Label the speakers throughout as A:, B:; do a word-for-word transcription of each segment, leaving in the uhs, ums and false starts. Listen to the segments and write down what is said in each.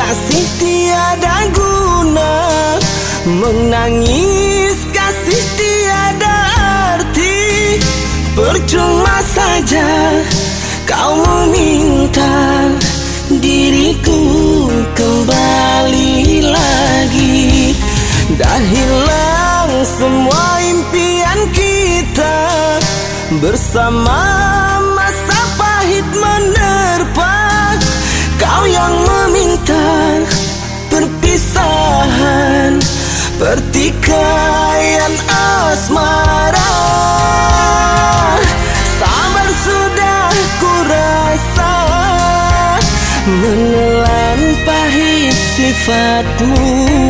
A: kasih tiada guna, menangis kasih tiada arti. Percuma saja kau meminta diriku kembali lagi. Dah hilang semua impian kita, bersama masa pahit menerpa. Kau yang meminta perpisahan, pertikaian asmara. Sabar sudah ku rasa, menelan pahit sifatmu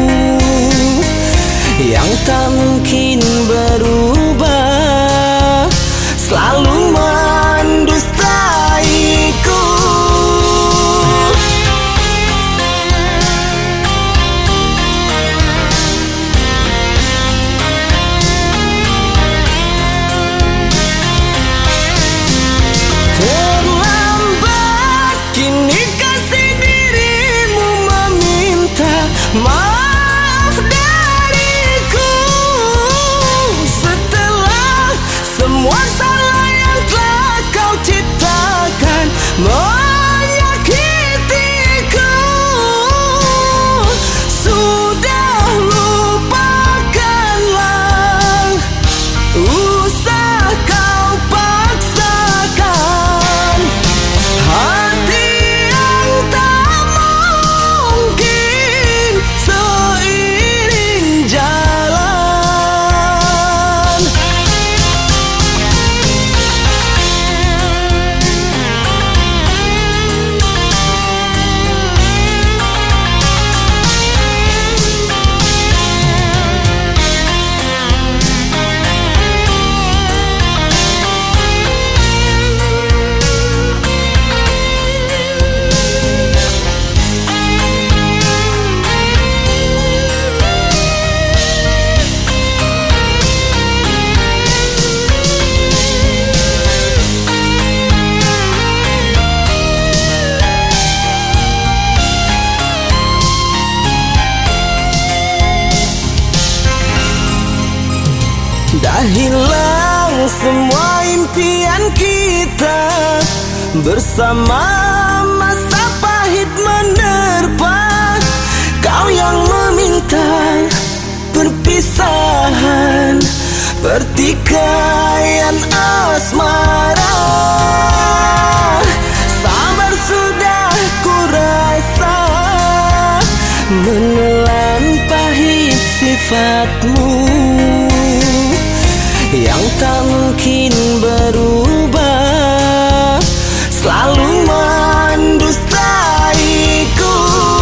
A: yang tak mungkin berubah, selalu mendustaiku. Terlambat kini kasih dirimu meminta maaf dariku, setelah semua salah yang telah kau ciptakan menyakitiku. Sudah lupakanlah, usah kau paksakan hati yang tak mungkin seiring jalan. Dah hilang semua impian kita, bersama masa pahit menerpa. Kau yang meminta perpisahan, pertikaian asmara. Sabar sudah ku rasa, menelan pahit sifatmu yang tak mungkin berubah, selalu mendustaiku.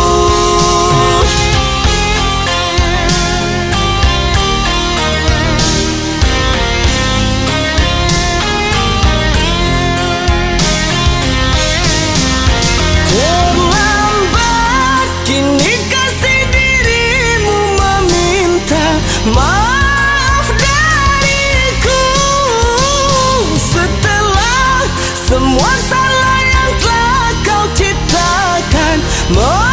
A: Terlambat kini kasih dirimu meminta maaf semua salah yang telah kau ciptakan.